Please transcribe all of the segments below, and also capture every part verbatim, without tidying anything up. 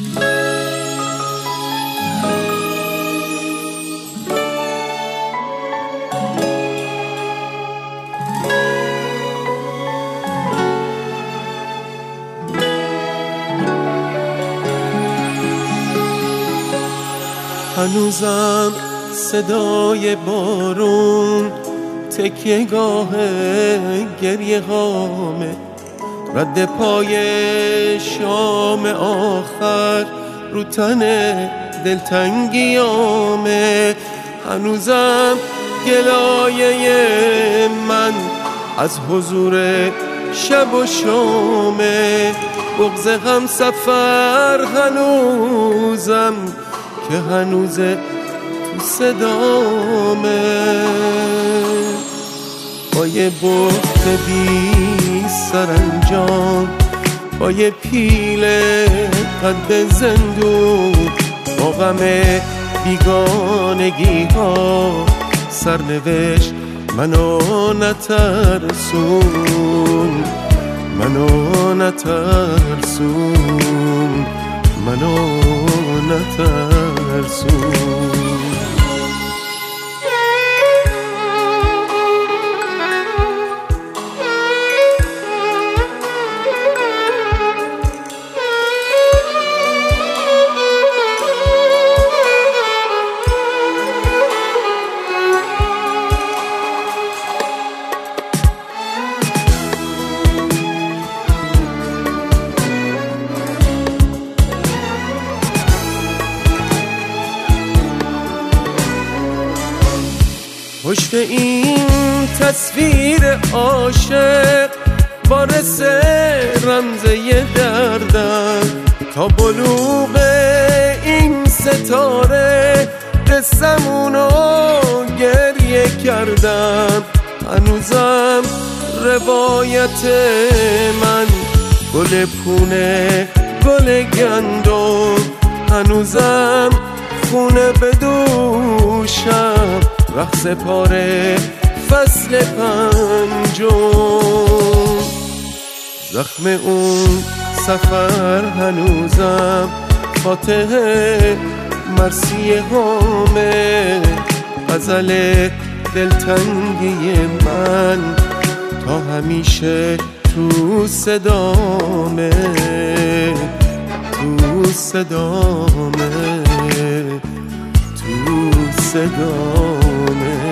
هنوزم صدای بارون تکیه گاه گریه هامه، رد پای شام آخر رو تن دلتنگیامه. هنوزم گلایه من از حضور شب و شامه، بغض هم سفر هنوزم که هنوزه تو صدامه. با یه بخت بی سرانجام، با یه پیل قد زندون، با غم بیگانگی ها سرنوشت منو نترسون، منو نترسون، منو نترسون. پشت این تصویر عاشق وارث رمزه دردم، تا بلوغ این ستاره قصمونو گریه کردم. هنوزم روایت من گل پونه گل گندم، هنوزم خونه به دوشم رقص پاره فصل پنجم. زخم اون سفر هنوزم فاتح مرسی هامه، غزل دلتنگی من تا همیشه تو صدامه، تو صدامه، تو صدامه.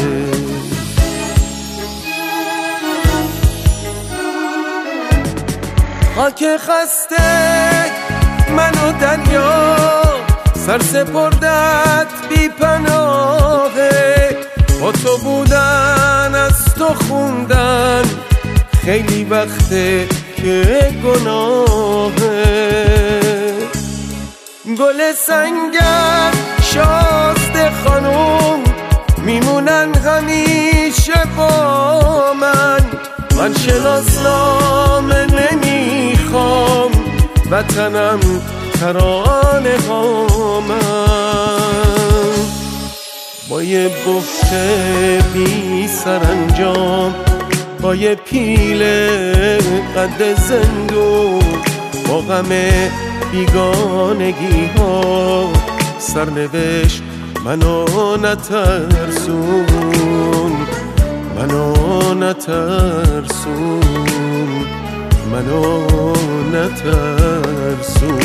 خاک خسته منو دریا سر سپردت بی پناهه، با تو بودن از تو خوندن خیلی وقته که گناهه. گل سنگر شازده خانوم میمونن همیشه با من، من شناسنامه نمیخوام وطنم ترانه هامم. با یه بخت بی سرانجام، با یه پیل قد زندون، با غم بیگانگی ها سرنوشت منو نترسون، منو نترسون، منو نترسون.